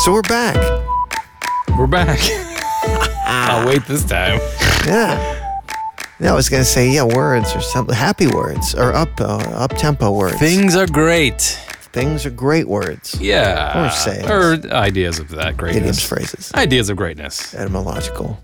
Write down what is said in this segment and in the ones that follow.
So we're back. We're back. I'll wait this time. Yeah. I was going to say, words or something. Happy words or up-tempo words. Things are great. Things are great words. Yeah. Or sayings. Or ideas of that greatness. Idioms, phrases. Ideas of greatness. Etymological.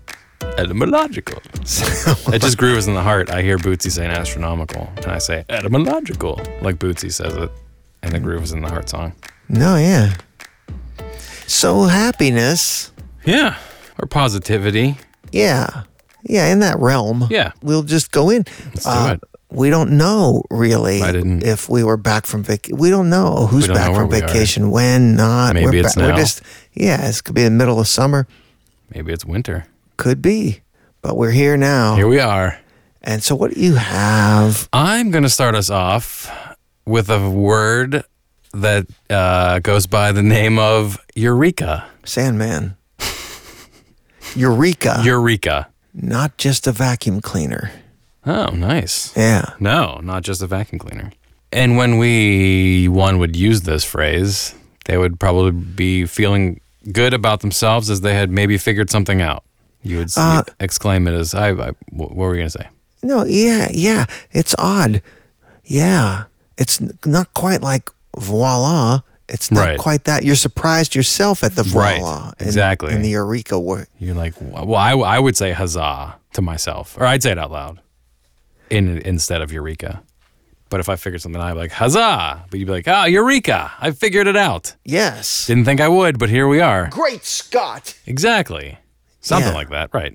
It just grooves in the heart. I hear Bootsy saying astronomical, and I say etymological, like Bootsy says it, and it grooves in the heart song. No, yeah. So happiness. Yeah. Or positivity. Yeah. Yeah, in that realm. Yeah. We'll just go in. Let's do it. We don't know, really, if we were back from vacation. We don't know who's back from vacation, when, not. Maybe it's now. It could be the middle of summer. Maybe it's winter. Could be. But we're here now. Here we are. And so what do you have? I'm going to start us off with a word that goes by the name of Eureka. Sandman. Eureka. Eureka. Not just a vacuum cleaner. Oh, nice. Yeah. No, not just a vacuum cleaner. And when one would use this phrase, they would probably be feeling good about themselves as they had maybe figured something out. You would exclaim it as, what were we going to say? No, yeah. It's odd. Yeah. It's not quite like voila. It's not quite that. You're surprised yourself at the voila. Right, exactly. In the Eureka word. You're like, well, I would say huzzah to myself. Or I'd say it out loud instead of Eureka. But if I figured something out, I'd be like, huzzah. But you'd be like, Eureka. I figured it out. Yes. Didn't think I would, but here we are. Great Scott. Exactly. Something like that, right.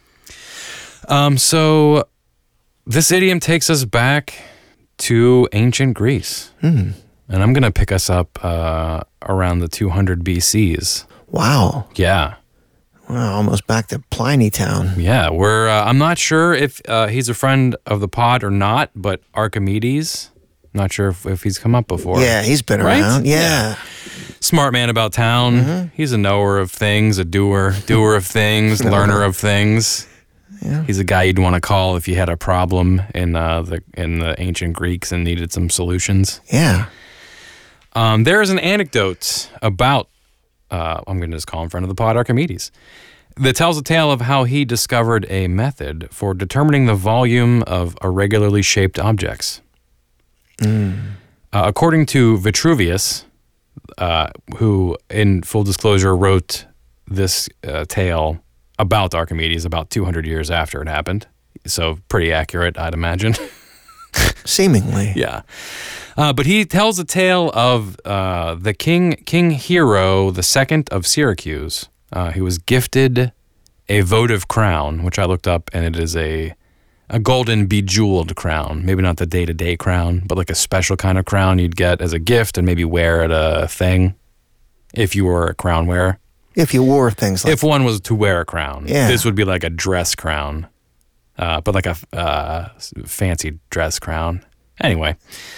So this idiom takes us back to ancient Greece. Mm. And I'm going to pick us up around the 200 BCs. Wow. Yeah. Wow, almost back to Pliny Town. Yeah, I'm not sure if he's a friend of the pod or not, but Archimedes, not sure if he's come up before. Yeah, he's been around. Yeah. Smart man about town. Mm-hmm. He's a knower of things, a doer of things, learner of things. Yeah. He's a guy you'd want to call if you had a problem in the ancient Greeks and needed some solutions. Yeah. There is an anecdote about, I'm going to just call him friend of the pod, Archimedes, that tells a tale of how he discovered a method for determining the volume of irregularly shaped objects. According to Vitruvius, who, in full disclosure, wrote this tale about Archimedes about 200 years after it happened. So pretty accurate, I'd imagine. Seemingly. Yeah. But he tells a tale of the King Hero II of Syracuse. He was gifted a votive crown, which I looked up, and it is a golden bejeweled crown. Maybe not the day-to-day crown, but like a special kind of crown you'd get as a gift and maybe wear at a thing if you were a crown wearer. If you wore things like If one was to wear a crown. Yeah. This would be like a dress crown, but like a fancy dress crown. Anyway.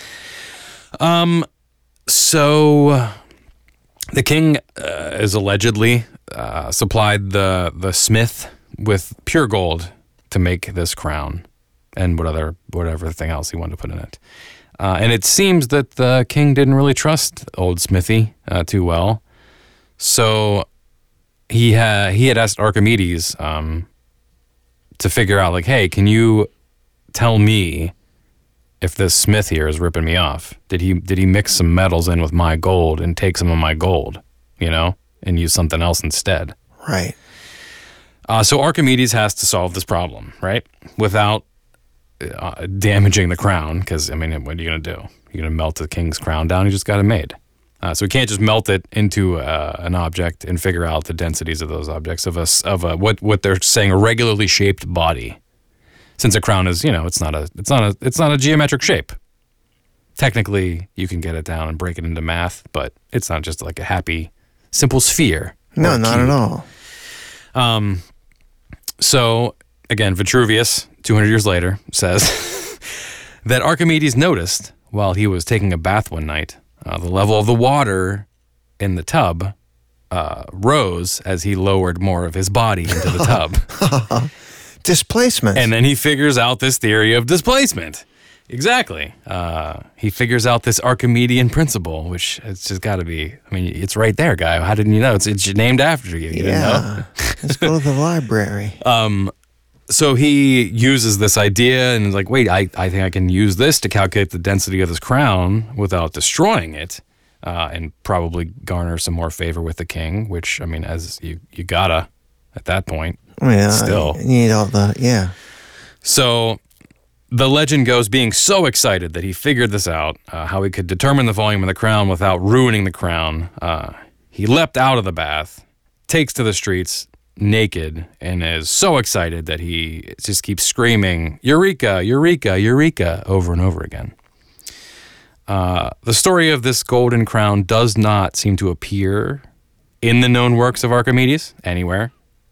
So the king is allegedly supplied the smith with pure gold to make this crown and whatever thing else he wanted to put in it. And it seems that the king didn't really trust old Smithy too well. So he had asked Archimedes to figure out, like, hey, can you tell me if this smith here is ripping me off? Did he mix some metals in with my gold and take some of my gold, and use something else instead? Right. So Archimedes has to solve this problem, right? Without damaging the crown, because, what are you going to do? You're going to melt the king's crown down? You just got it made. So we can't just melt it into an object and figure out the densities of those objects of what they're saying, a regularly shaped body. Since a crown is, it's not a geometric shape. Technically, you can get it down and break it into math, but it's not just like a happy, simple sphere. No, not at all. So, again, Vitruvius, 200 years later, says that Archimedes noticed while he was taking a bath one night, the level of the water in the tub rose as he lowered more of his body into the tub. Displacement. And then he figures out this theory of displacement. Exactly. He figures out this Archimedean principle, which it's just got to be. I mean, it's right there, guy. How didn't you know? It's named after you. You didn't know? Let's go to the library. So he uses this idea and is like, wait, I think I can use this to calculate the density of this crown without destroying it, and probably garner some more favor with the king, which, I mean, as you gotta at that point. Yeah, still. You need all the, yeah. So the legend goes, being so excited that he figured this out, how he could determine the volume of the crown without ruining the crown, he leapt out of the bath, takes to the streets naked, and is so excited that he just keeps screaming, "Eureka, Eureka, Eureka," over and over again. The story of this golden crown does not seem to appear in the known works of Archimedes anywhere.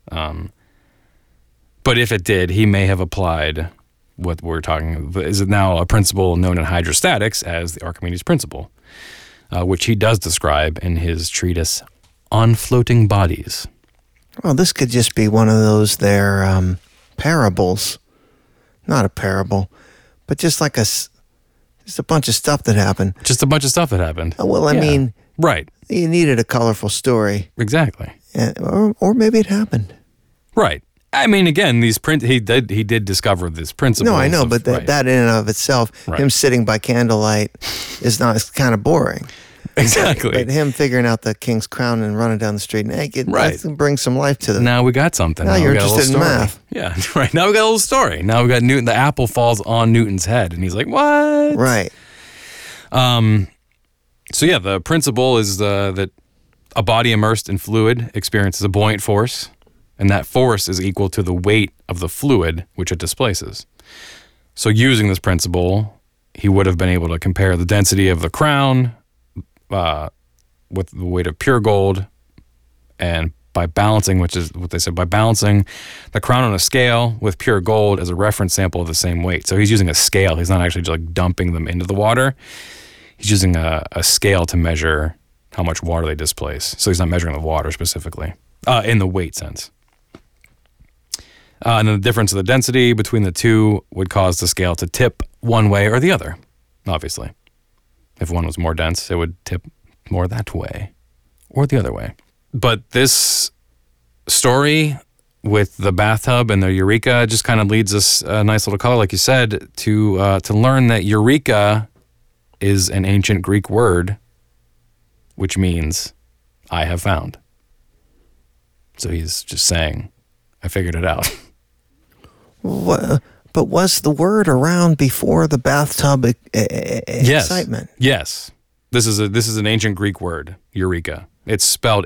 But if it did, he may have applied what we're talking about. Is it now a principle known in hydrostatics as the Archimedes principle, which he does describe in his treatise On Floating Bodies. Well, this could just be one of those parables. Not a parable, but just like just a bunch of stuff that happened. Just a bunch of stuff that happened. Well, I mean, right. You needed a colorful story. Exactly. Or maybe it happened. Right. I mean, again, he did discover this principle. No, I know, but that in and of itself, him sitting by candlelight, is not. It's kind of boring. Exactly. But him figuring out the king's crown and running down the street naked, that brings some life to them. Now we got something. Now you're interested in math. Yeah, right. Now we got a little story. Now we got Newton. The apple falls on Newton's head, and he's like, "What?" Right. So yeah, the principle is that a body immersed in fluid experiences a buoyant force, and that force is equal to the weight of the fluid which it displaces. So using this principle, he would have been able to compare the density of the crown with the weight of pure gold, and by balancing, which is what they said, by balancing the crown on a scale with pure gold as a reference sample of the same weight. So he's using a scale. He's not actually just like dumping them into the water. He's using a scale to measure how much water they displace. So he's not measuring the water specifically, in the weight sense. And then the difference of the density between the two would cause the scale to tip one way or the other, obviously. If one was more dense, it would tip more that way or the other way. But this story with the bathtub and the Eureka just kind of leads us a nice little color, like you said, to learn that Eureka is an ancient Greek word, which means I have found. So he's just saying, I figured it out. What? But was the word around before the bathtub excitement? Yes. This is an ancient Greek word, Eureka. It's spelled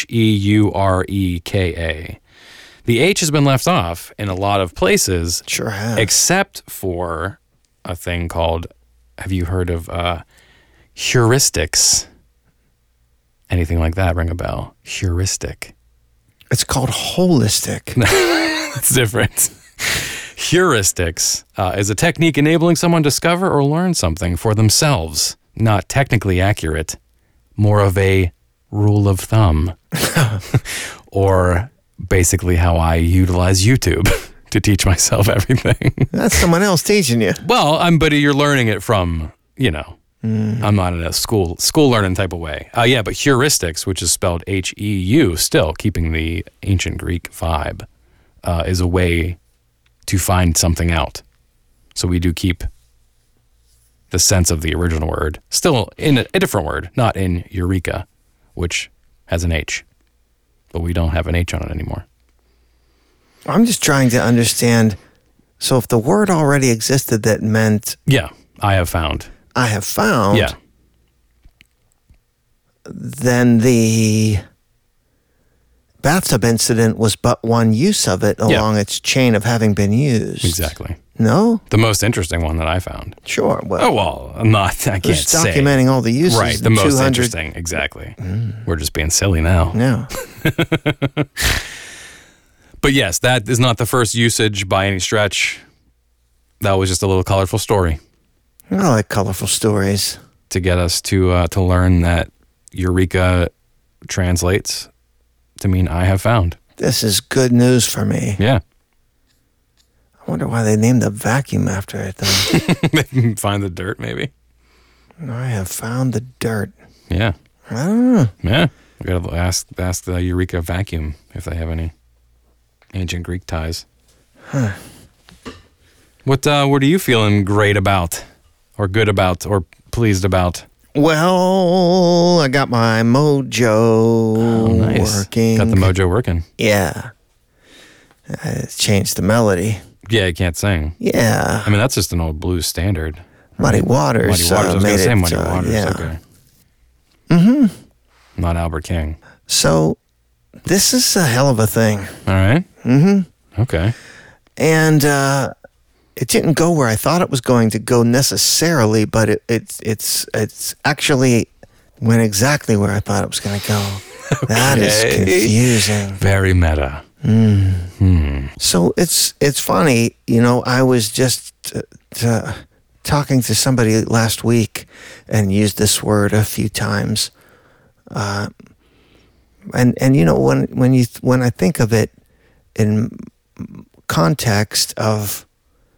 Heureka. The H has been left off in a lot of places. Sure has. Except for a thing called, have you heard of heuristics? Anything like that ring a bell? Heuristic. It's called holistic. It's different. Heuristics is a technique enabling someone to discover or learn something for themselves. Not technically accurate, more of a rule of thumb. Or basically how I utilize YouTube to teach myself everything. That's someone else teaching you. Well, but you're learning it from, I'm not in a school learning type of way. But heuristics, which is spelled Heu, still keeping the ancient Greek vibe, is a way to find something out. So we do keep the sense of the original word still in a different word, not in Eureka, which has an H. But we don't have an H on it anymore. I'm just trying to understand. So if the word already existed, that meant... Yeah, I have found. I have found. Yeah. Then the bathtub incident was but one use of it along its chain of having been used. Exactly. No? The most interesting one that I found. Sure. Well, I'm not. I can't say. Documenting all the uses. Right. The most interesting. Exactly. We're just being silly now. No. But yes, that is not the first usage by any stretch. That was just a little colorful story. I like colorful stories. To get us to learn that Eureka translates to mean I have found. This is good news for me. Yeah. I wonder why they named the vacuum after it, though. Find the dirt, maybe. I have found the dirt. Yeah. I don't know. Yeah. We got to ask the Eureka Vacuum if they have any ancient Greek ties. Huh. What are you feeling great about, or good about, or pleased about? Well, I got my mojo working. Got the mojo working. Yeah. I changed the melody. Yeah, you can't sing. Yeah. I mean, that's just an old blues standard. Muddy Waters. Muddy Waters. I was going to say Muddy Waters. Yeah. Okay. Mm-hmm. Not Albert King. So, this is a hell of a thing. All right. Mm-hmm. Okay. And it didn't go where I thought it was going to go necessarily, but it's actually went exactly where I thought it was going to go. Okay. That is confusing. Very meta. So it's funny, you know. I was just talking to somebody last week and used this word a few times, and you know, when I think of it in context of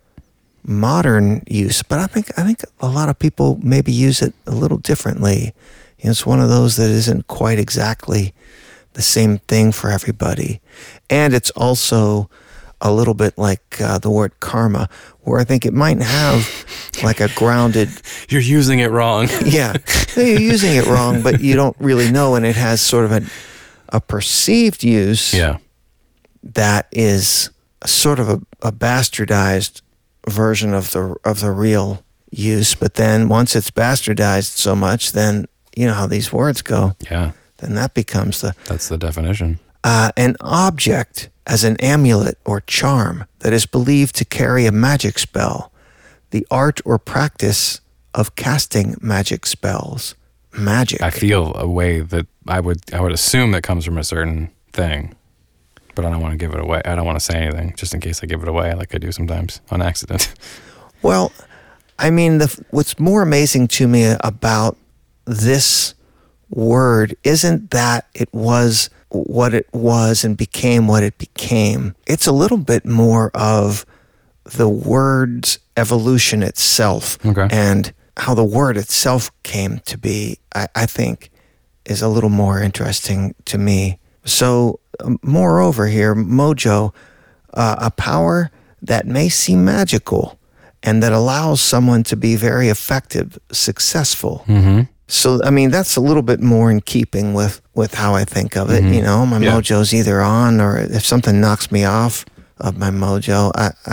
modern use, but I think a lot of people maybe use it a little differently. You know, it's one of those that isn't quite exactly the same thing for everybody. And it's also a little bit like the word karma, where I think it might have like a grounded... You're using it wrong. Yeah, you're using it wrong, but you don't really know, and it has sort of a perceived use that is sort of a bastardized version of the real use. But then once it's bastardized so much, then you know how these words go. Yeah. Then that becomes that's the definition. An object as an amulet or charm that is believed to carry a magic spell, the art or practice of casting magic spells. Magic. I feel a way that I would assume that comes from a certain thing, but I don't want to give it away. I don't want to say anything just in case I give it away, like I do sometimes on accident. Well, I mean, what's more amazing to me about this word isn't that it was what it was and became what it became. It's a little bit more of the word's evolution itself. Okay. And how the word itself came to be, I think, is a little more interesting to me. So, moreover here, mojo, a power that may seem magical and that allows someone to be very effective, successful. Mm-hmm. So, I mean, that's a little bit more in keeping with how I think of it. Mm-hmm. You know, my mojo's either on, or if something knocks me off of my mojo,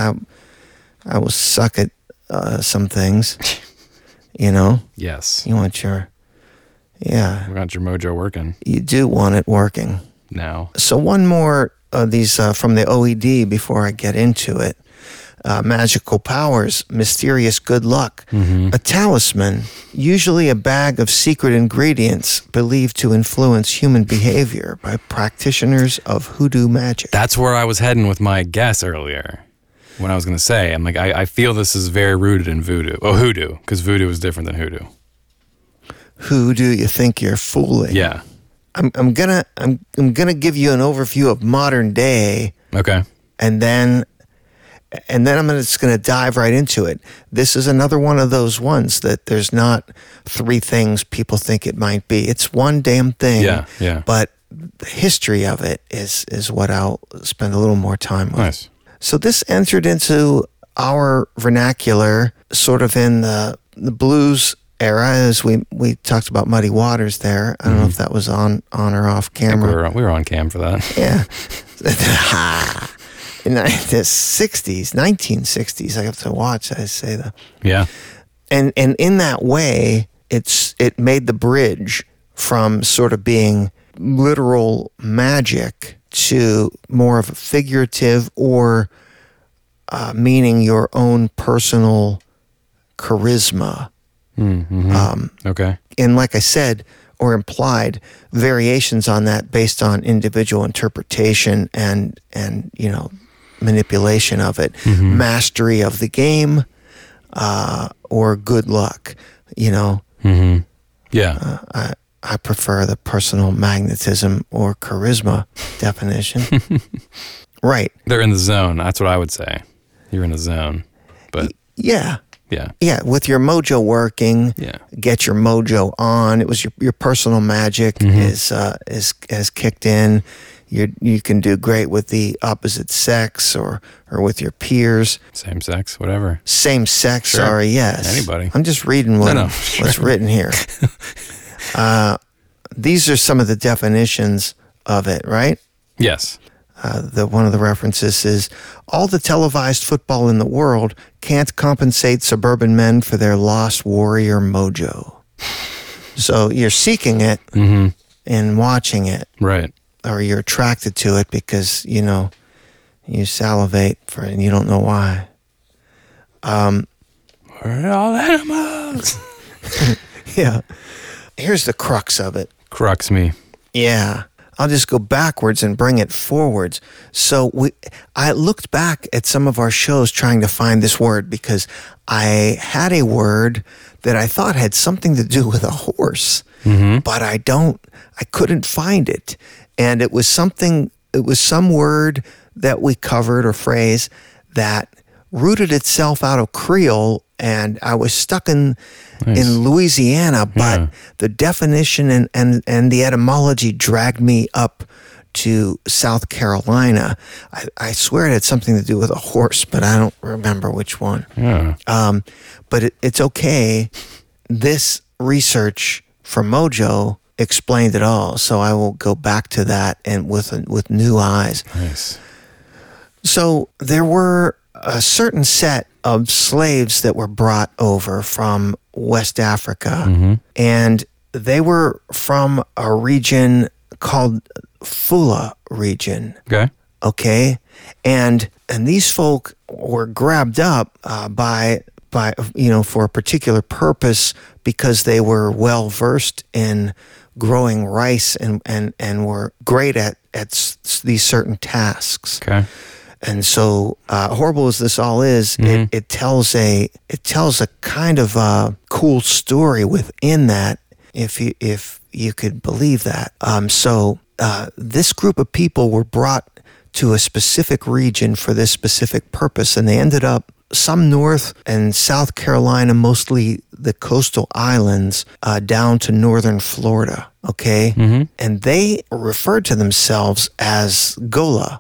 I will suck at some things, you know? Yes. You want your, You want your mojo working. You do want it working. Now. So one more of these from the OED before I get into it. Magical powers, mysterious good luck, a talisman, usually a bag of secret ingredients believed to influence human behavior by practitioners of hoodoo magic. That's where I was heading with my guess earlier. When I was going to say, I'm like, I feel this is very rooted in voodoo. Oh, hoodoo, because voodoo is different than hoodoo. Who do you think you're fooling? Yeah. I'm gonna give you an overview of modern day. Okay. And then I'm just going to dive right into it. This is another one of those ones that there's not three things people think it might be. It's one damn thing. Yeah. But the history of it is what I'll spend a little more time with. Nice. So this entered into our vernacular sort of in the blues era, as we talked about Muddy Waters there. I don't know if that was on or off camera. We were on cam for that. Yeah. In the 1960s, I have to watch, I say that. Yeah. And in that way, it made the bridge from sort of being literal magic to more of a figurative or meaning your own personal charisma. Mm-hmm. Okay. And like I said, or implied, variations on that based on individual interpretation and you know, manipulation of it, mastery of the game, or good luck, you know. Mm-hmm. Yeah. I prefer the personal magnetism or charisma definition. Right. They're in the zone. That's what I would say. You're in a zone. But Yeah. yeah. Yeah, with your mojo working, Yeah. get your mojo on. It was your personal magic is has kicked in. You can do great with the opposite sex or with your peers. Same sex, whatever. Same sex, Sure. sorry, yes. Anybody. I'm just reading what's written here. These are some of the definitions of it, right? Yes. One of the references is all the televised football in the world can't compensate suburban men for their lost warrior mojo. So you're seeking it and watching it, Right. or you're attracted to it because you salivate for it and you don't know why. We're all animals. Yeah. Here's the crux of it. Crux me. Yeah. I'll just go backwards and bring it forwards. So I looked back at some of our shows trying to find this word because I had a word that I thought had something to do with a horse, but I couldn't find it. And it was some word that we covered or phrase that rooted itself out of Creole, and I was stuck in Louisiana, but the definition and the etymology dragged me up to South Carolina. I swear it had something to do with a horse, but I don't remember which one. Yeah. But it's okay. This research for Mojo explained it all, so I will go back to that and with new eyes. Nice. So there were a certain set of slaves that were brought over from West Africa, and they were from a region called Fula region. Okay. Okay, and these folk were grabbed up by for a particular purpose because they were well versed in growing rice and were great at these certain tasks. Okay. And so, horrible as this all is, it tells a kind of a cool story within that, if you could believe that. So this group of people were brought to a specific region for this specific purpose, and they ended up some North and South Carolina, mostly the coastal islands, down to northern Florida. Okay. And they referred to themselves as Gola,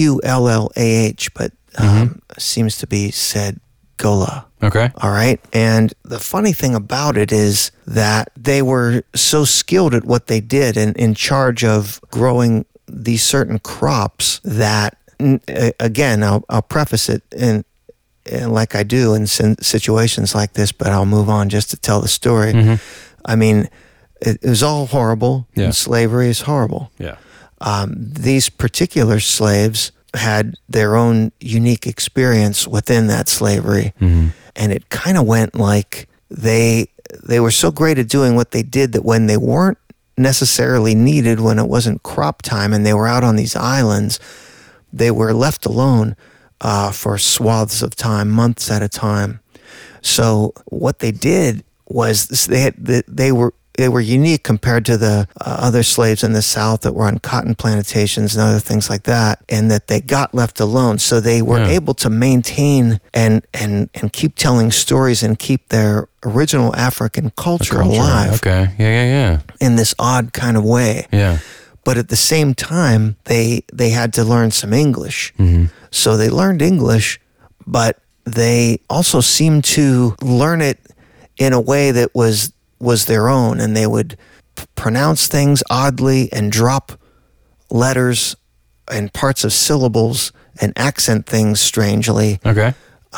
Gullah, but seems to be said Gola. Okay. All right. And the funny thing about it is that they were so skilled at what they did and in charge of growing these certain crops that, again, I'll preface it in like I do in situations like this, but I'll move on just to tell the story. I mean, it was all horrible. Yeah. And slavery is horrible. Yeah. These particular slaves had their own unique experience within that slavery. And it kind of went like they were so great at doing what they did that when they weren't necessarily needed, when it wasn't crop time and they were out on these islands, they were left alone for swaths of time, months at a time. So what they did was they were unique compared to the other slaves in the South that were on cotton plantations and other things like that, and that they got left alone. So they were able to maintain and keep telling stories and keep their original African culture alive. Okay. Yeah. In this odd kind of way. Yeah. But at the same time, they had to learn some English. So they learned English, but they also seemed to learn it in a way that was their own, and they would pronounce things oddly and drop letters and parts of syllables and accent things strangely. Okay.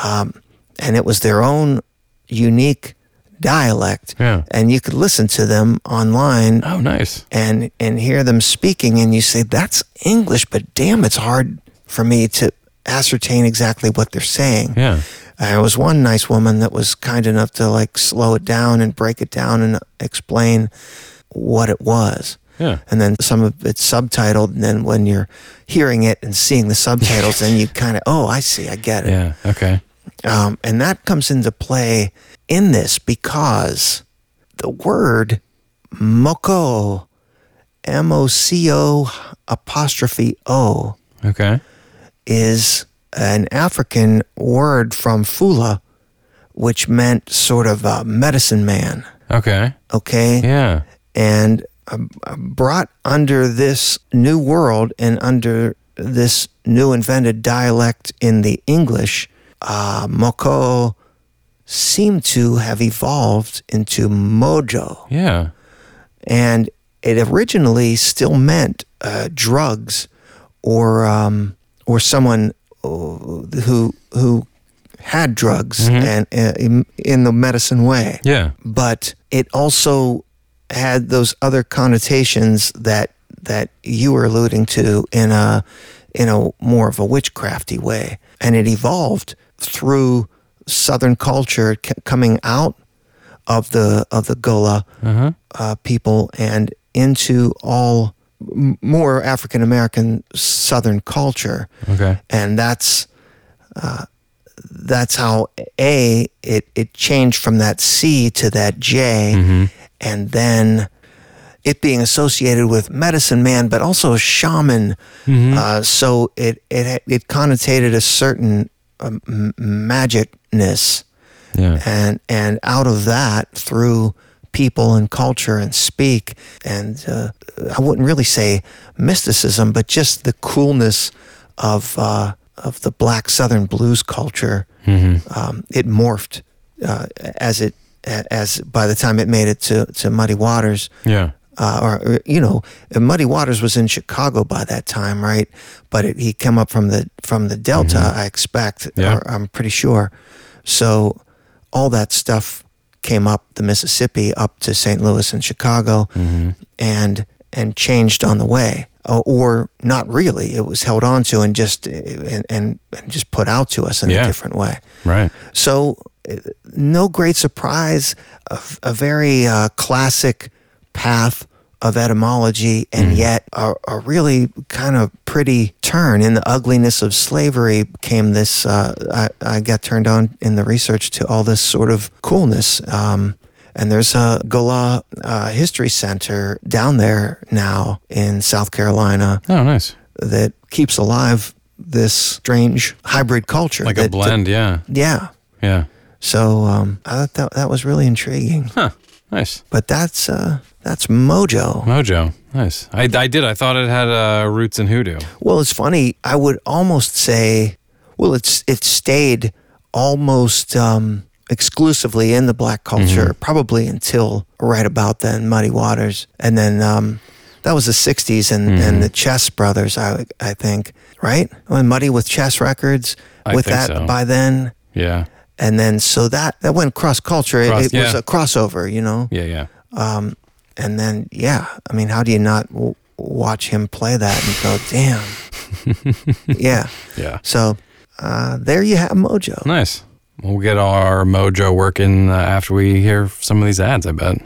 And it was their own unique dialect. Yeah. And you could listen to them online. Oh, nice. And hear them speaking, and you say, that's English, but damn, it's hard for me to ascertain exactly what they're saying. Yeah. There was one nice woman that was kind enough to like slow it down and break it down and explain what it was. Yeah. And then some of it's subtitled, and then when you're hearing it and seeing the subtitles, then you kind of, oh, I see, I get it. Yeah. Okay. And that comes into play in this because the word Moko, MOCO apostrophe O, Okay. is an African word from Fula, which meant sort of a medicine man. Okay. Okay? Yeah. And brought under this new world and under this new invented dialect in the English, Moko seemed to have evolved into Mojo. Yeah. And it originally still meant drugs or someone who had drugs and in the medicine way. Yeah. But it also had those other connotations that you were alluding to in a more of a witchcrafty way, and it evolved through Southern culture coming out of the Gola people and into all more African American Southern culture. Okay. And that's how it changed from that C to that J, and then it being associated with medicine man, but also shaman. So it connotated a certain magicness, and out of that through people and culture and speak, and I wouldn't really say mysticism, but just the coolness of the Black Southern blues culture. It morphed as by the time it made it to Muddy Waters. Yeah. Muddy Waters was in Chicago by that time, right? But he came up from the Delta, I expect, or I'm pretty sure. So all that stuff came up the Mississippi up to St. Louis and Chicago, and changed on the way, or not really. It was held on to and just put out to us in a different way. Right. So no great surprise, a very classic path of etymology, and yet a really kind of pretty turn. In the ugliness of slavery came this, I got turned on in the research to all this sort of coolness. And there's a Gola History Center down there now in South Carolina. Oh, nice. That keeps alive this strange hybrid culture. Like a blend, yeah. Yeah. Yeah. So I thought that was really intriguing. Huh. Nice. But that's Mojo. Mojo. Nice. I did. I thought it had roots in hoodoo. Well, it's funny. I would almost say, well, it stayed almost exclusively in the Black culture, probably until right about then, Muddy Waters. And then that was the 60s and the Chess Brothers, I think, right? When Muddy with Chess Records, with that so. By then. Yeah. And then so that went cross-culture. It was a crossover, you know? Yeah. And then, I mean, how do you not watch him play that and go, damn. Yeah. So there you have Mojo. Nice. We'll get our mojo working after we hear some of these ads, I bet.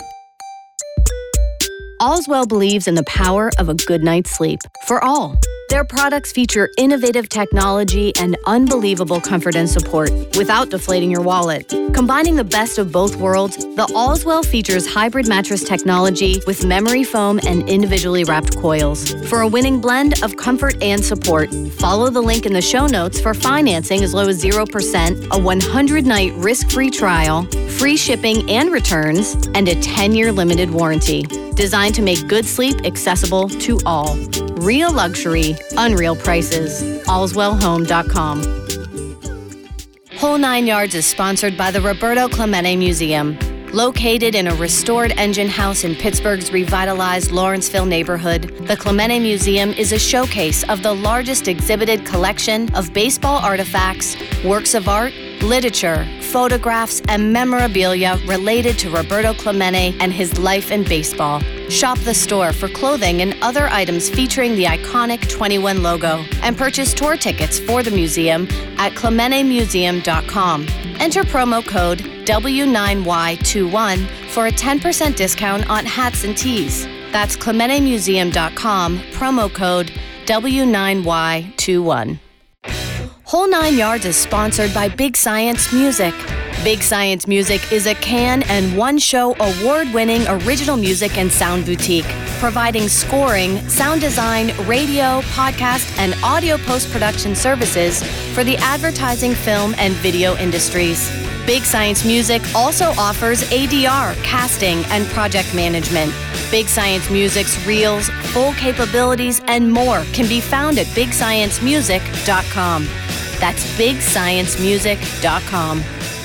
Allswell believes in the power of a good night's sleep for all. Their products feature innovative technology and unbelievable comfort and support without deflating your wallet. Combining the best of both worlds, the Allswell features hybrid mattress technology with memory foam and individually wrapped coils. For a winning blend of comfort and support, follow the link in the show notes for financing as low as 0%, a 100-night risk-free trial, free shipping and returns, and a 10-year limited warranty. Designed to make good sleep accessible to all. Real luxury, unreal prices. AllswellHome.com. Whole 9 Yards is sponsored by the Roberto Clemente Museum. Located in a restored engine house in Pittsburgh's revitalized Lawrenceville neighborhood, the Clemente Museum is a showcase of the largest exhibited collection of baseball artifacts, works of art, literature, photographs, and memorabilia related to Roberto Clemente and his life in baseball. Shop the store for clothing and other items featuring the iconic 21 logo, and purchase tour tickets for the museum at ClementeMuseum.com. Enter promo code W9Y21 for a 10% discount on hats and tees. That's ClementeMuseum.com, promo code W9Y21. Whole 9 Yards is sponsored by Big Science Music. Big Science Music is a Cannes and one-show award-winning original music and sound boutique, providing scoring, sound design, radio, podcast, and audio post-production services for the advertising, film, and video industries. Big Science Music also offers ADR, casting, and project management. Big Science Music's reels, full capabilities, and more can be found at bigsciencemusic.com. That's bigsciencemusic.com.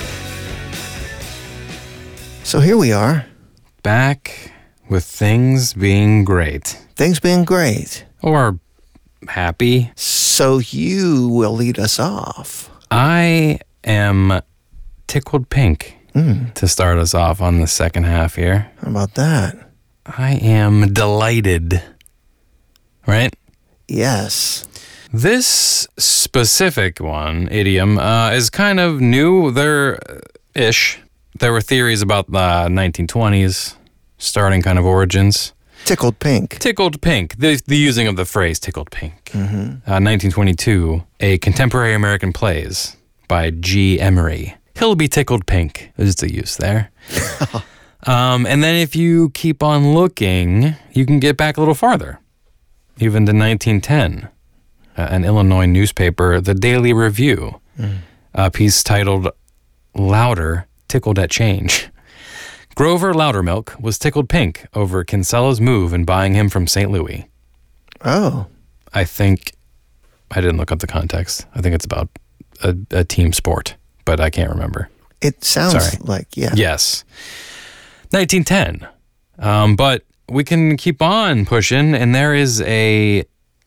So here we are. Back with things being great. Things being great. Or happy. So you will lead us off. I am tickled pink to start us off on the second half here. How about that? I am delighted. Right? Yes. This specific idiom, is kind of new. There-ish. There were theories about the 1920s, starting kind of origins. Tickled pink. Tickled pink. The using of the phrase tickled pink. 1922, a contemporary American plays by G. Emery. He'll be tickled pink. There's the use there. And then if you keep on looking, you can get back a little farther, even to 1910. An Illinois newspaper, the Daily Review, a piece titled "Louder Tickled at Change." Grover Loudermilk was tickled pink over Kinsella's move in buying him from St. Louis. Oh. I think, I didn't look up the context. I think it's about a team sport, but I can't remember. It sounds like, yeah. Yes. 1910. But we can keep on pushing, and there is a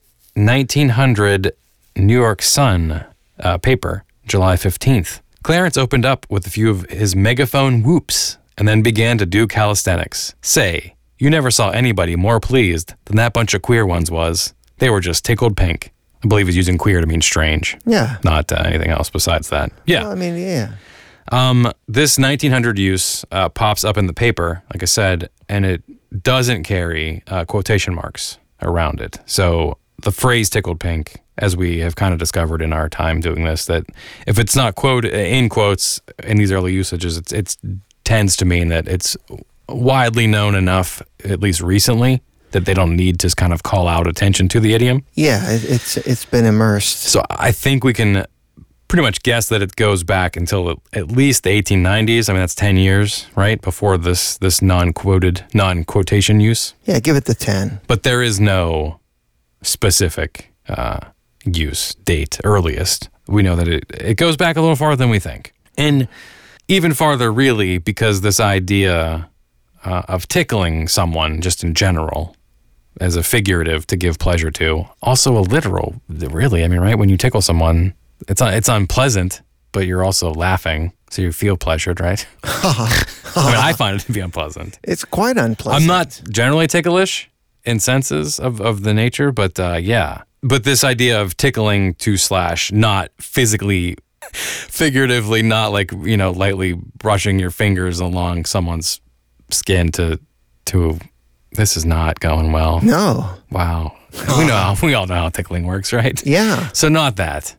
1900 New York Sun paper, July 15th. Clarence opened up with a few of his megaphone whoops and then began to do calisthenics. Say, you never saw anybody more pleased than that bunch of queer ones was. They were just tickled pink. I believe he's using queer to mean strange. Yeah. Not anything else besides that. Yeah. Well, I mean, yeah. This 1900 use pops up in the paper, like I said, and it doesn't carry quotation marks around it. So the phrase tickled pink, as we have kind of discovered in our time doing this, that if it's not in quotes in these early usages, it tends to mean that it's widely known enough, at least recently, that they don't need to kind of call out attention to the idiom. Yeah, it's been immersed. So I think we can pretty much guess that it goes back until at least the 1890s. I mean, that's 10 years, right, before this non-quotation use. Yeah, give it the 10. But there is no specific use date, earliest. We know that it goes back a little farther than we think. And even farther, really, because this idea of tickling someone just in general as a figurative to give pleasure to, also a literal, really. I mean, right, when you tickle someone, it's unpleasant, but you're also laughing, so you feel pleasured, right? I mean, I find it to be unpleasant. It's quite unpleasant. I'm not generally ticklish in senses of the nature, but yeah. But this idea of tickling to / not physically, figuratively, not like, lightly brushing your fingers along someone's skin to this is not going well. No. Wow. We all know how tickling works, right? Yeah. So not that.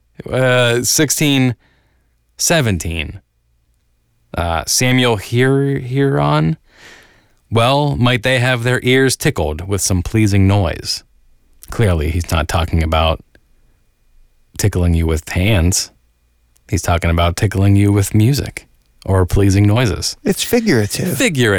1617. Samuel Huron. Well, might they have their ears tickled with some pleasing noise? Clearly, he's not talking about tickling you with hands. He's talking about tickling you with music or pleasing noises. It's figurative.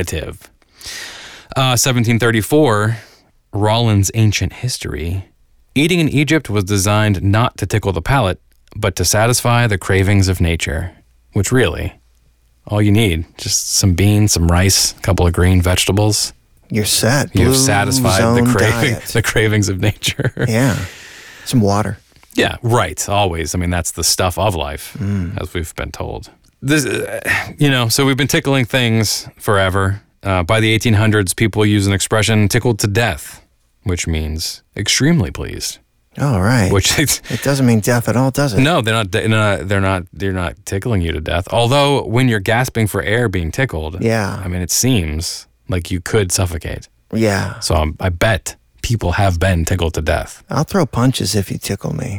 1734, Rollin's Ancient History. Eating in Egypt was designed not to tickle the palate, but to satisfy the cravings of nature. Which really, all you need, just some beans, some rice, a couple of green vegetables. You're set. You've satisfied the cravings of nature. Yeah. Some water. Yeah, right. Always. I mean, that's the stuff of life, as we've been told. This, so we've been tickling things forever. By the 1800s, people use an expression "tickled to death," which means extremely pleased. All right. Which it doesn't mean death at all, does it? No, they're not tickling you to death. Although when you're gasping for air being tickled, yeah. I mean, it seems like you could suffocate. Yeah. So I bet people have been tickled to death. I'll throw punches if you tickle me.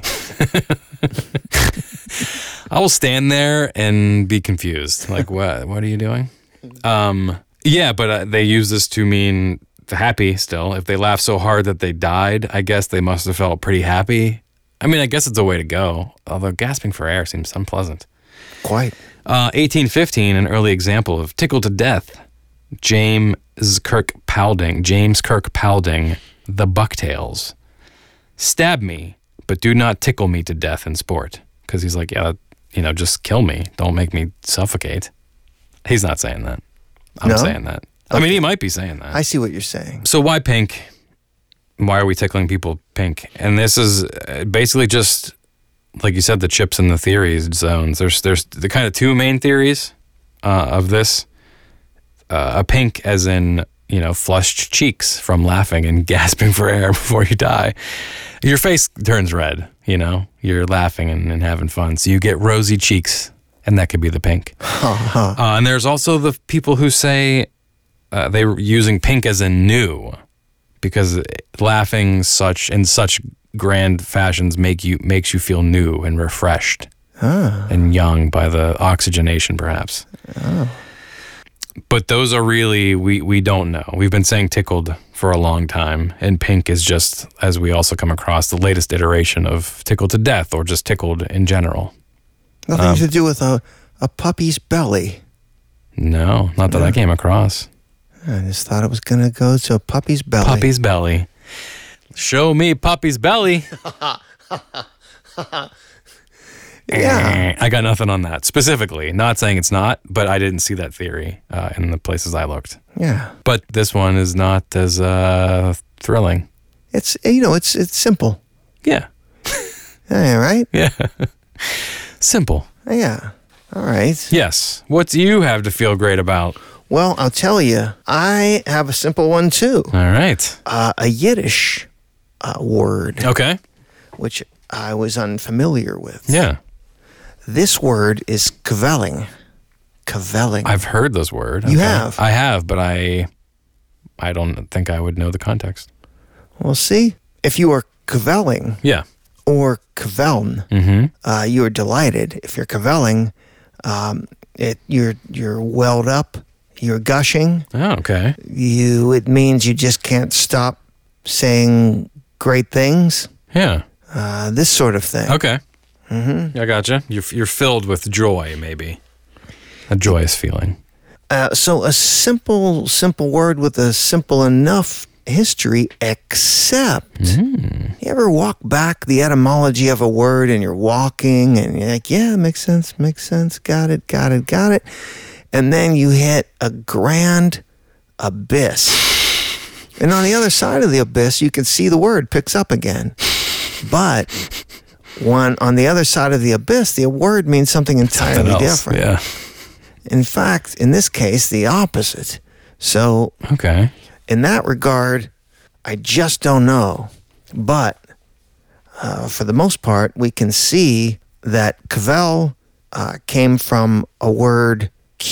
I will stand there and be confused. Like, what are you doing? Yeah, but they use this to mean happy still. If they laughed so hard that they died, I guess they must have felt pretty happy. I mean, I guess it's a way to go, although gasping for air seems unpleasant. Quite. 1815, an early example of tickled to death. James Kirk Paulding, the Bucktails. Stab me, but do not tickle me to death in sport. Because he's like, yeah, just kill me. Don't make me suffocate. He's not saying that. I'm saying that. Okay. I mean, he might be saying that. I see what you're saying. So why pink? Why are we tickling people pink? And this is basically just, like you said, the chips and the theories zones. There's the kind of two main theories of this. A pink as in, flushed cheeks from laughing and gasping for air before you die. Your face turns red, You're laughing and having fun. So you get rosy cheeks, and that could be the pink. And there's also the people who say they were using pink as in new, because laughing in such grand fashions makes you feel new and refreshed and young by the oxygenation, perhaps. But those are really, we don't know. We've been saying tickled for a long time, and pink is just, as we also come across, the latest iteration of tickled to death, or just tickled in general. Nothing to do with a puppy's belly. No, not that I came across. I just thought it was going to go to a puppy's belly. Puppy's belly. Show me puppy's belly. Yeah. I got nothing on that. Specifically, not saying it's not, but I didn't see that theory in the places I looked. Yeah. But this one is not as thrilling. It's simple. Yeah. Yeah, right? Yeah. Simple. Yeah. All right. Yes. What do you have to feel great about? Well, I'll tell you, I have a simple one too. All right. A Yiddish word. Okay. Which I was unfamiliar with. Yeah. This word is kvelling. Kvelling. I've heard this word. You have? I have, but I don't think I would know the context. Well, see, if you are kvelling Yeah. or kveln, you are delighted. If you're kvelling, you're welled up, you're gushing. Oh, okay. It means you just can't stop saying great things. Yeah. This sort of thing. Okay. I gotcha. You're filled with joy, maybe. A joyous feeling. So a simple word with a simple enough history, except you ever walk back the etymology of a word and you're walking and you're like, yeah, makes sense, got it. And then you hit a grand abyss. And on the other side of the abyss, you can see the word picks up again. But on the other side of the abyss, the word means something entirely different. Yeah. In fact, in this case, the opposite. So, okay. In that regard, I just don't know. But for the most part, we can see that kvel came from a word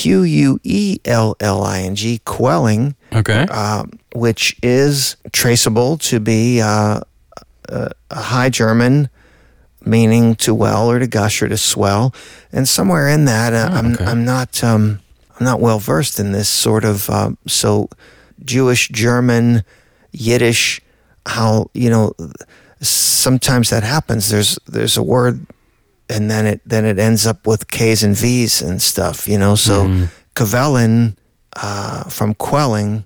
Quelling, quelling, okay, which is traceable to be a High German meaning to well or to gush or to swell, and somewhere in that, I'm not well versed in this sort of so Jewish, German, Yiddish. How sometimes that happens. There's a word, and then it ends up with K's and V's and stuff. So kvelin from quelling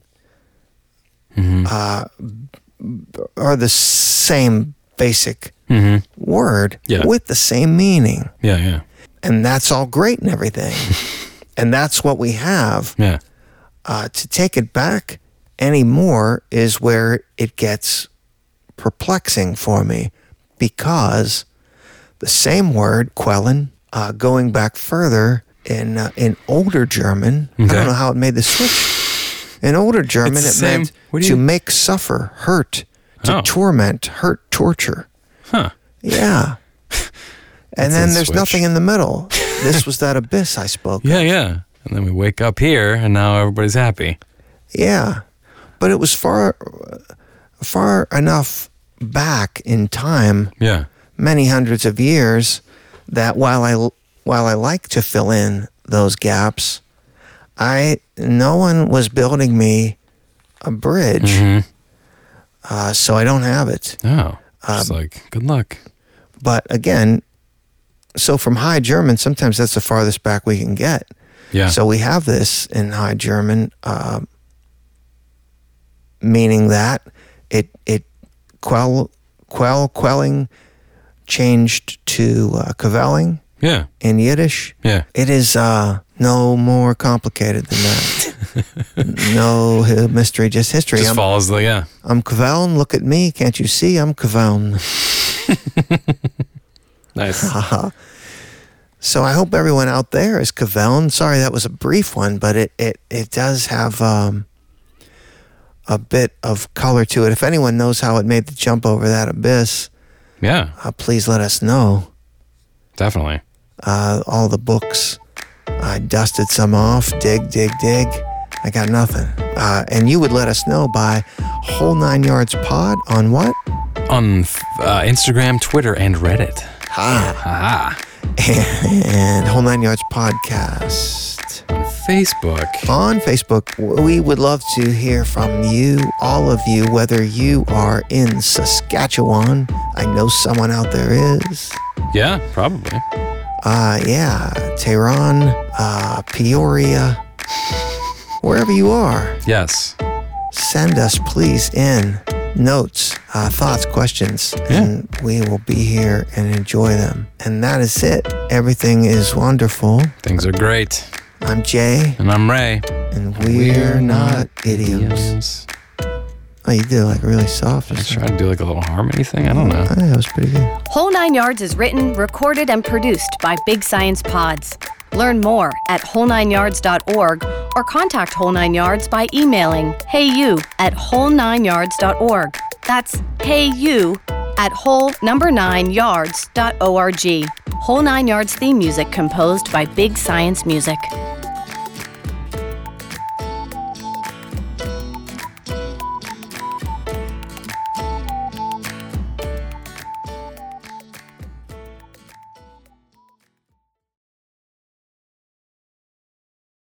are the same basic word with the same meaning. Yeah. And that's all great and everything. And that's what we have. Yeah. To take it back anymore is where it gets perplexing for me, because the same word, quellen, going back further in older German, I don't know how it made the switch. In older German, it meant to make suffer, hurt, to torment, hurt, torture. Huh. Yeah. And then there's nothing in the middle. This was that abyss I spoke of. Yeah. And then we wake up here, and now everybody's happy. Yeah. But it was far far enough back in time, Yeah. many hundreds of years, that while I like to fill in those gaps, no one was building me a bridge, so I don't have it. Oh. It's like, good luck. But again, so from High German, sometimes that's the farthest back we can get. Yeah. So we have this in High German, meaning that it quelling changed to kvelling Yeah. in Yiddish. Yeah. It is no more complicated than that. No mystery, just history. Just follows the, yeah. I'm kveln. Look at me. Can't you see? I'm kveln. Nice. So I hope everyone out there is kveln. Sorry, that was a brief one, but it does have a bit of color to it. If anyone knows how it made the jump over that abyss, Yeah. please let us know. Definitely. All the books, I dusted some off. Dig. I got nothing. And you would let us know by Whole 9 Yards Pod on what? On Instagram, Twitter, and Reddit. Ah. And Whole 9 Yards Podcast. On Facebook. On Facebook, we would love to hear from you, all of you, whether you are in Saskatchewan. I know someone out there is. Yeah, probably. Yeah, Tehran, Peoria, wherever you are. Yes. Send us, please, in notes, thoughts, questions, and we will be here and enjoy them. And that is it. Everything is wonderful. Things are great. I'm Jay, And I'm Ray. and we're not idioms. Oh, you did like really soft. Or I something. tried to do like a little harmony thing. I don't know. Oh, that was pretty good. Whole 9 Yards is written, recorded, and produced by Big Science Pods. Learn more at whole9yards.org or contact Whole 9 Yards by emailing heyu@whole9yards.org. That's heyu@whole9yards.org. Whole 9 Yards theme music composed by Big Science Music.